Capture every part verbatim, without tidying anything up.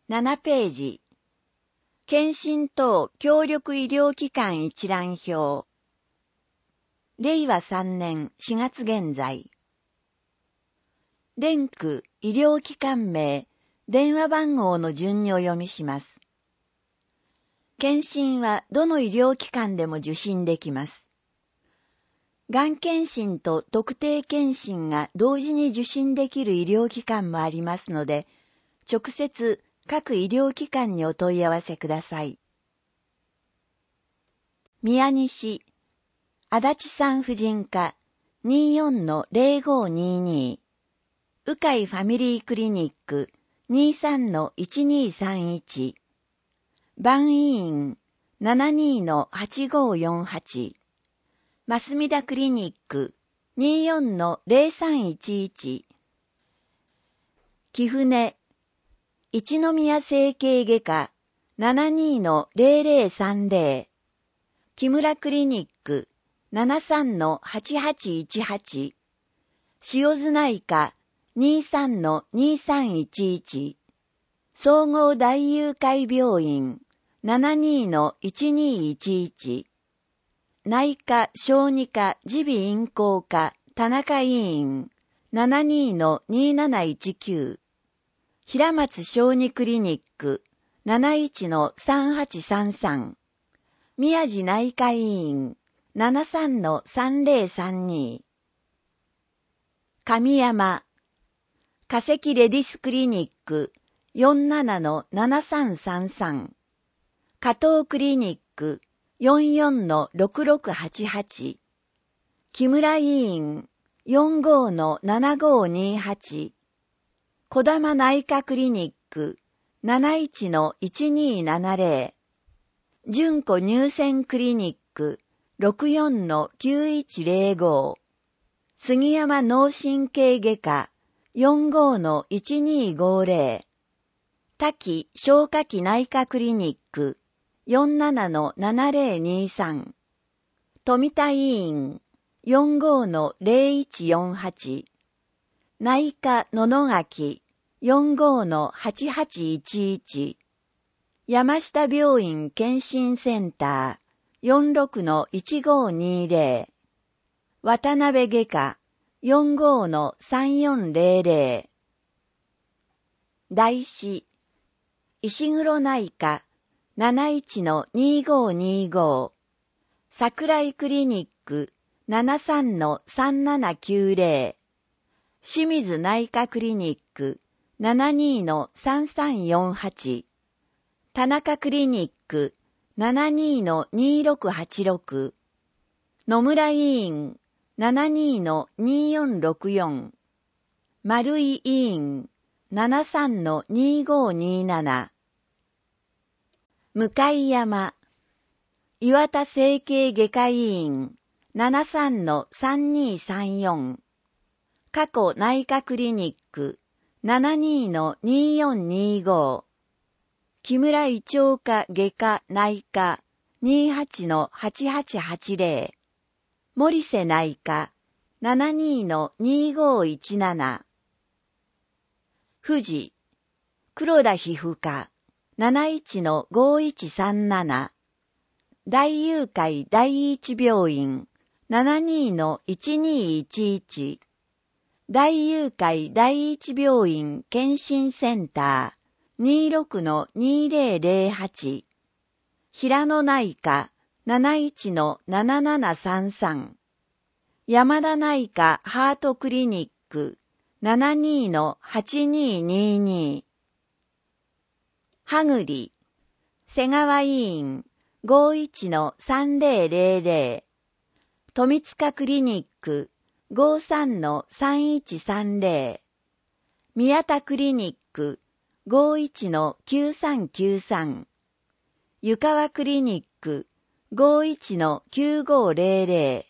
ななページ。検診等協力医療機関一覧表。れいわさんねんしがつ現在。連区医療機関名、電話番号の順にお読みします。検診はどの医療機関でも受診できます。がん検診と特定検診が同時に受診できる医療機関もありますので、直接各医療機関にお問い合わせください。宮西、足立産婦人科 にじゅうよんのぜろごにに、うかいファミリークリニック にじゅうさんのいちにさんいち、番医院 ななにのはちごよんはち、マスミダクリニック にじゅうよんのぜろさんいちいち、貴船、一宮整形外科 ななにのぜろぜろさんぜろ、木村クリニック ななさんのはちはちいちはち、塩津内科 にじゅうさんのにさんいちいち、総合大友会病院 ななにのいちにいちいち、内科小児科耳鼻咽喉科田中医院 ななにのになないちきゅう、平松小児クリニック なないちのさんはちさんさん、宮地内科医院 ななさんのさんぜろさんに、神山、化石レディスクリニック よんじゅうななのななさんさんさん、加藤クリニック よんじゅうよんのろくろくはちはち、木村医院 よんじゅうごのななごにはち、小玉内科クリニック ななじゅういちのいちにななぜろ、純子乳腺クリニック ろくじゅうよんのきゅういちぜろご、杉山脳神経外科 よんじゅうごのいちにごぜろ、滝消化器内科クリニック よんじゅうななのななぜろにさん、富田医院 よんじゅうごのぜろいちよんはち、内科野々垣 よんじゅうごのはちはちいちいち、山下病院検診センター よんじゅうろくのいちごにぜろ、渡辺外科 よんじゅうごのさんよんぜろぜろ、大師、石黒内科 なないちのにごにご、桜井クリニック ななさんのさんななきゅうぜろ、清水内科クリニック ななにのさんさんよんはち、田中クリニック ななにのにろくはちろく、野村医院 ななにのによんろくよん、丸井医院 ななさんのにごになな、向山、岩田整形外科医院 ななさんのさんにさんよん、加古内科クリニック ななにのによんにご、木村胃腸科外科内科 にじゅうはちのはちはちはちぜろ、森瀬内科 ななにのにごいちなな、富士、黒田皮膚科 なないちのごいちさんなな、大友会第一病院 ななにのいちにいちいち、大友会第一病院検診センター にじゅうろくのにぜろぜろはち、平野内科 なないちのななななさんさん、山田内科ハートクリニック ななにのはちににに、羽栗、瀬川医院 ごいちのさんぜろぜろぜろ、富塚クリニック ごじゅうさんのさんいちさんぜろ、宮田クリニック ごじゅういちのきゅうさんきゅうさん、湯川クリニック ごじゅういちのきゅうごぜろぜろ、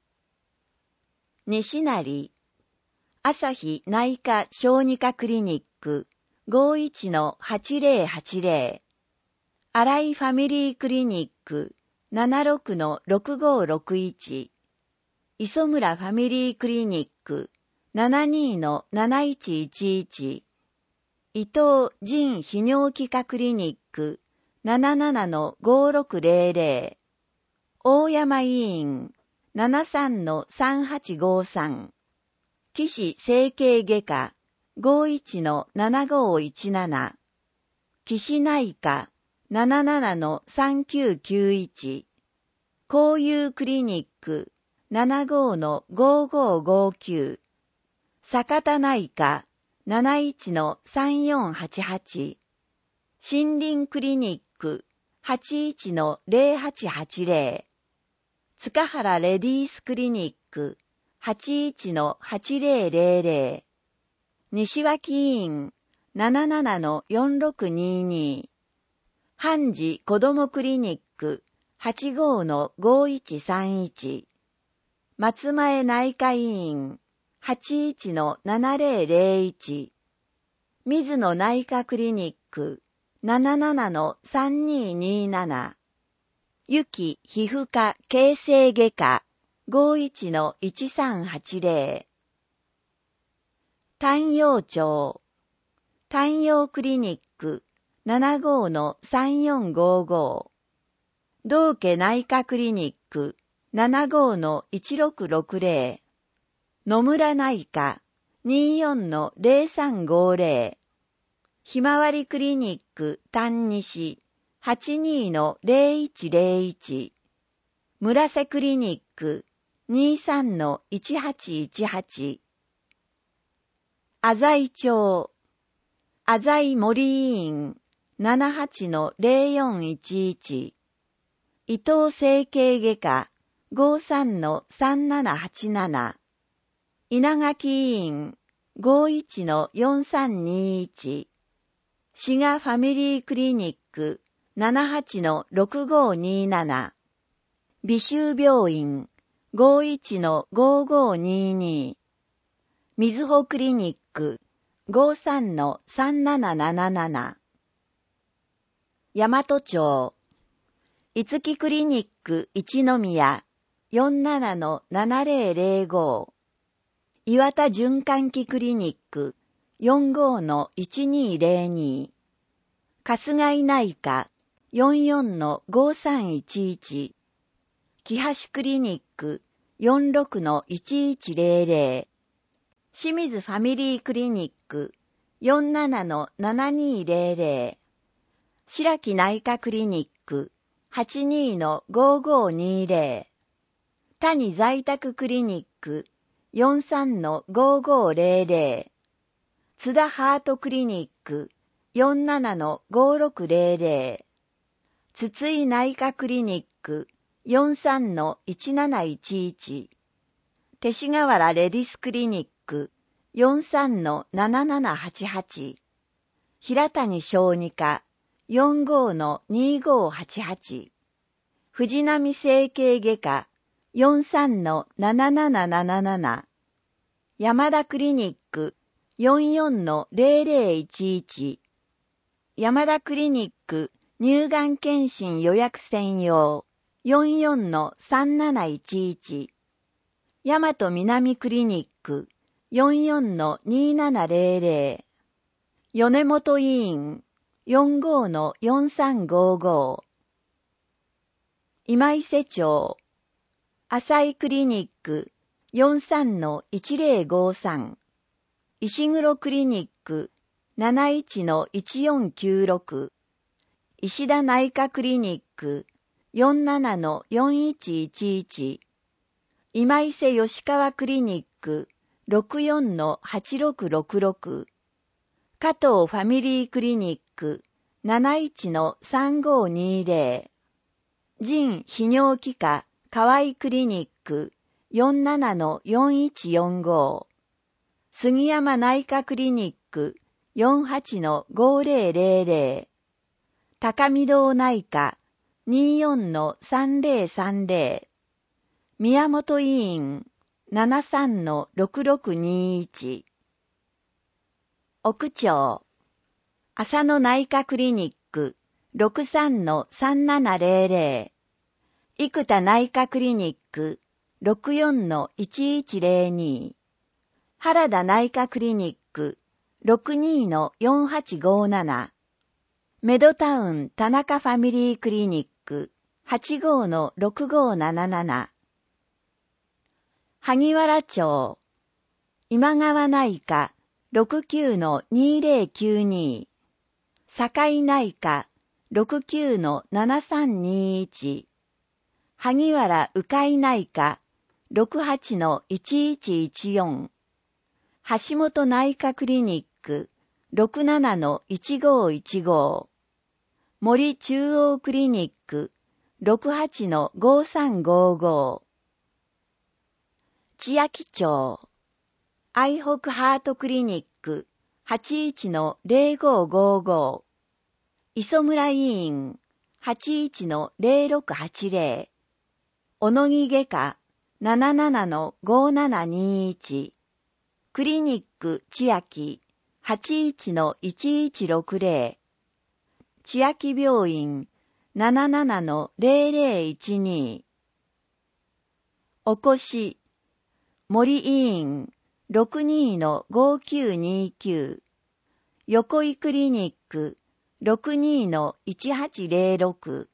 西成、朝日内科小児科クリニック ごじゅういちのはちぜろはちぜろ、新井ファミリークリニック ななじゅうろくのろくごろくいち、磯村ファミリークリニック ななにのなないちいちいち、 伊藤仁泌尿器科クリニック ななななのごろくぜろぜろ 大山医院 ななさんのさんはちごさん 岸整形外科 ごいちのななごいちなな 岸内科 ななななのさんきゅうきゅういち 交友クリニック ななごのごごごきゅう 坂田内科 なないちのさんよんはちはち 森林クリニック はちいちのぜろはちはちぜろ 塚原レディースクリニック はちいちのはちぜろぜろぜろ 西脇医院 ななななのよんろくにに 阪治子どもクリニック はちごのごいちさんいち 松前内科医院 はちいちのななぜろぜろいち 水野内科クリニック ななななのさんにになな ゆき皮膚科形成外科 ごいちのいちさんはちぜろ 丹陽町丹陽クリニック ななごのさんよんごご 道家内科クリニック ななごのいちろくろくぜろ 野村内科 にじゅうよんのぜろさんごぜろ ひまわりクリニック丹西 はちにのぜろいちぜろいち 村瀬クリニック にじゅうさんのいちはちいちはち 浅井町浅井森医院 ななはちのぜろよんいちいち 伊藤整形外科 ごさんのさんななはちなな 稲垣医院 ごいちのよんさんにいち 滋賀ファミリークリニック ななはちのろくごになな 美州病院 ごいちのごごにに みずほクリニック ごさんのさんなななななな 大和町いつきクリニック一宮 よんななのななぜろぜろご 岩田循環器クリニック よんごのいちにぜろに 春日井内科 よんよんのごさんいちいち 木橋クリニック よんろくのいちいちぜろぜろ 清水ファミリークリニック よんななのななにぜろぜろ 白木内科クリニック はちにのごごにぜろ 谷在宅クリニック よんさんのごごぜろぜろ 津田ハートクリニック よんななのごろくぜろぜろ 筒井内科クリニック よんさんのいちなないちいち 勅使河原レディスクリニック よんさんのななななはちはち 平谷小児科 よんごのにごはちはち 藤波整形外科 よんさんのななななななな 山田クリニック よんよんのぜろぜろいちいち 山田クリニック乳がん検診予約専用 よんよんのさんなないちいち 大和南クリニック よんよんのにななぜろぜろ 米本医院 よんごのよんさんごご 今伊勢町浅井クリニック よんさんのいちぜろごさん 石黒クリニック なないちのいちよんきゅうろく 石田内科クリニック よんななのよんいちいちいち 今伊勢吉川クリニック ろくよんのはちろくろくろく 加藤ファミリークリニック なないちのさんごにぜろ 腎泌尿器科河合クリニック よんななのよんいちよんご 杉山内科クリニック よんはちのごぜろぜろぜろ 高見堂内科 にじゅうよんのさんぜろさんぜろ 宮本医院 ななさんのろくろくにいち 奥町浅野内科クリニック ろくさんのさんななぜろぜろ 生田内科クリニック ろくよんのいちいちぜろに 原田内科クリニックろくにのよんはちごなな。メドタウン田中ファミリークリニック はちごのろくごなななな。萩原町今川内科 ろくきゅうのにぜろきゅうに。堺内科 ろくきゅうのななさんにいち。萩原鵜飼内科 ろくはちのいちいちいちよん。橋本内科クリニック ろくななのいちごいちご。森中央クリニック ろくはちのごさんごご。千秋町愛北ハートクリニック はちいちのぜろごごご。磯村医院 はちいちのぜろろくはちぜろ。小野木外科 ななななのごななにいち。クリニック千秋 はちいちのいちいちろくぜろ。千秋病院 ななななのぜろぜろいちに。おこし森医院 ろくにのごきゅうにきゅう。横井クリニック ろくにのいちはちぜろろく。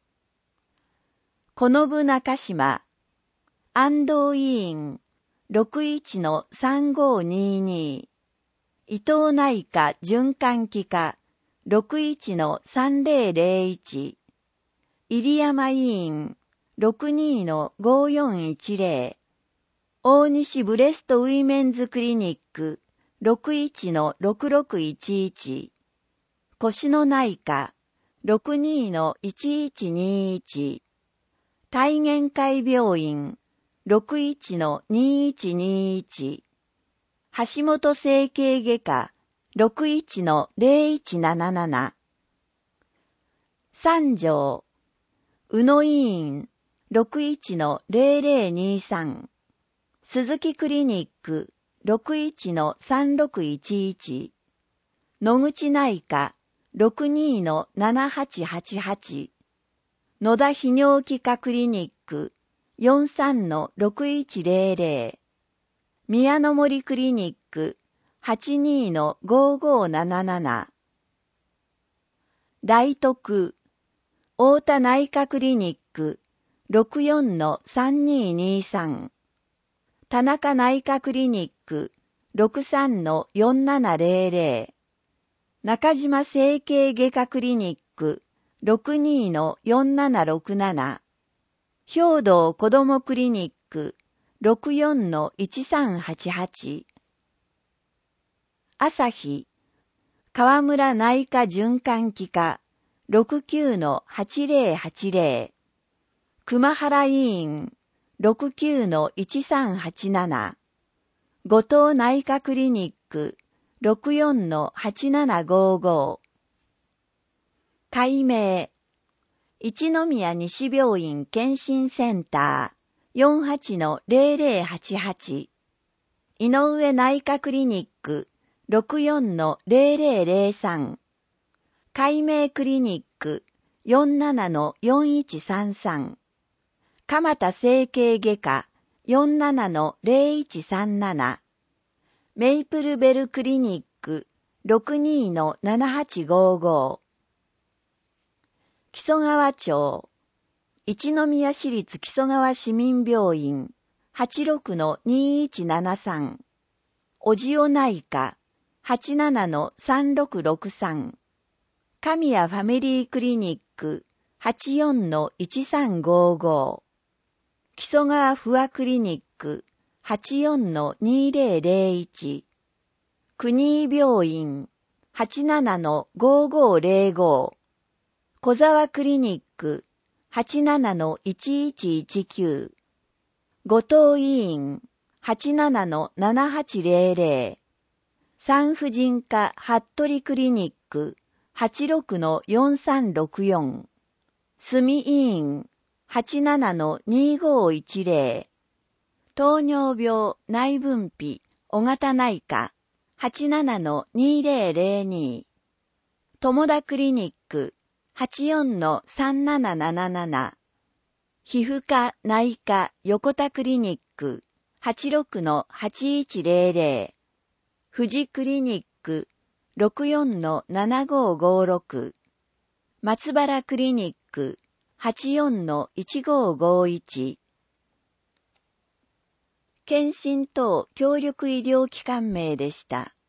このぶ中島安藤医院 ろくいちのさんごにに。伊藤内科循環器科 ろくいちのさんぜろぜろいち。入山医院 ろくにのごよんいちぜろ。大西ブレストウィメンズクリニック ろくいちのろくろくいちいち。腰の内科 ろくにのいちいちにいち。体現会病院 ろくいちのにいちにいち。橋本整形外科 ろくいちのぜろいちなななな。三条宇野医院 ろくいちのぜろぜろにさん。鈴木クリニック ろくいちのさんろくいちいち。野口内科 ろくにのななはちはちはち。野田泌尿器科クリニック よんさんのろくいちぜろぜろ。宮の森クリニック はちにのごごなななな。大徳太田内科クリニック ろくよんのさんににさん。田中内科クリニック ろくさんのよんななぜろぜろ。中島整形外科クリニック ろくにのよんななろくなな。兵道子どもクリニック ろくよんのいちさんはちはち。朝日川村内科循環器科 ろくきゅうのはちぜろはちぜろ。熊原医院 ろくきゅうのいちさんはちなな。後藤内科クリニック ろくよんのはちななごご。改名一宮西病院健診センター よんはちのぜろぜろはちはち。井上内科クリニック ろくよんのぜろぜろぜろさん。改名クリニック よんななのよんいちさんさん。蒲田整形外科 よんななのぜろいちさんなな。メイプルベルクリニック ろくにのななはちごご。木曽川町一宮市立木曽川市民病院 はちろくのにいちななさん。おじお内科 はちななのさんろくろくさん。神谷ファミリークリニック はちよんのいちさんごご。木曽川不破クリニック はちよんのにぜろぜろいち。国井病院 はちななのごごぜろご。小沢クリニック はちななのいちいちいちきゅう。後藤医院 はちななのななはちぜろぜろ。産婦人科服部クリニック はちろくのよんさんろくよん。住医院 はちななのにごいちぜろ。糖尿病内分泌小型内科 はちななのにぜろぜろに。友田クリニック はちよんのさんなななななな。皮膚科内科横田クリニック はちろくのはちいちぜろぜろ。富士クリニッく ろくよんのななごーごーろく 松原クリニック はちよんのいちごーごーいち検診等協力医療機関名でした。